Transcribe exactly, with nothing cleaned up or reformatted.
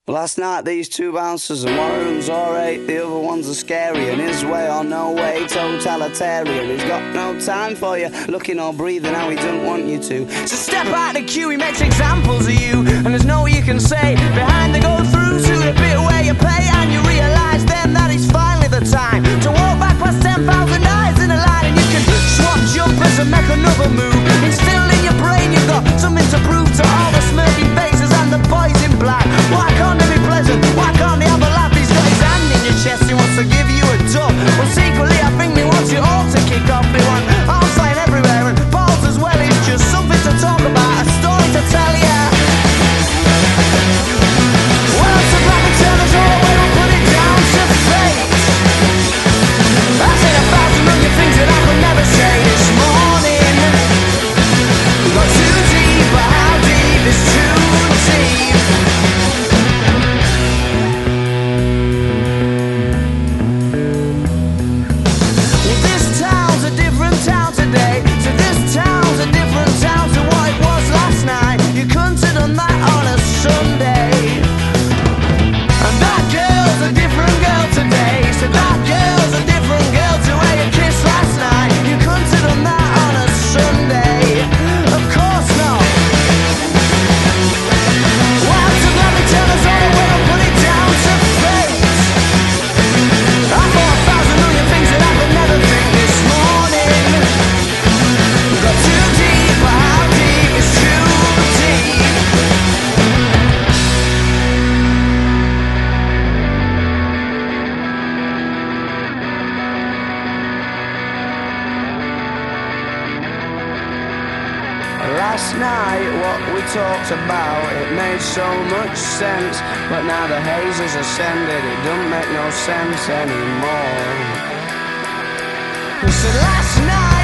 Last night these two bouncers, and one of them's alright, the other one's a scary, and his way or no way, totalitarian. He's got no time for you, looking or breathing how he don't want you to. So step out the queue, he makes examples of you, and there's no you can say. Behind the go-through to the bit where you pay, and you realise then that it's finally the time to walk back past ten thousand eyes in a line, and you can swap jumpers and make another move. Instilled in your brain you've got something to prove to all the smirking faces and the boys in black. Why can't they be pleasant? Why can't they have a laugh? He's got his hand in your chest, he wants to give you a dub. Well, secretly I think he wants you all to kick off. They want arms flying everywhere and balls as well. It's just something to talk about, a story to tell ya. Well, it's a black and turners all the way, we'll put it down to fate. I said a thousand million things that I could never say this morning. We got too deep, but how deep is too deep? Well, this town's a different town today. So this town's a different town to what it was last night. You couldn't have done that on a Sunday. And that girl's a different girl today. So that girl's a different girl to where you kissed last night. You couldn't have done that on a Sunday. Of course not. Well, so let me tell us all the way I'll put it down to fate. I thought a thousand million things that I could never think this morning. We got too deep, but how deep is too deep? Last night, what we talked about, it made so much sense. But now the haze has ascended, it don't make no sense anymore. So last night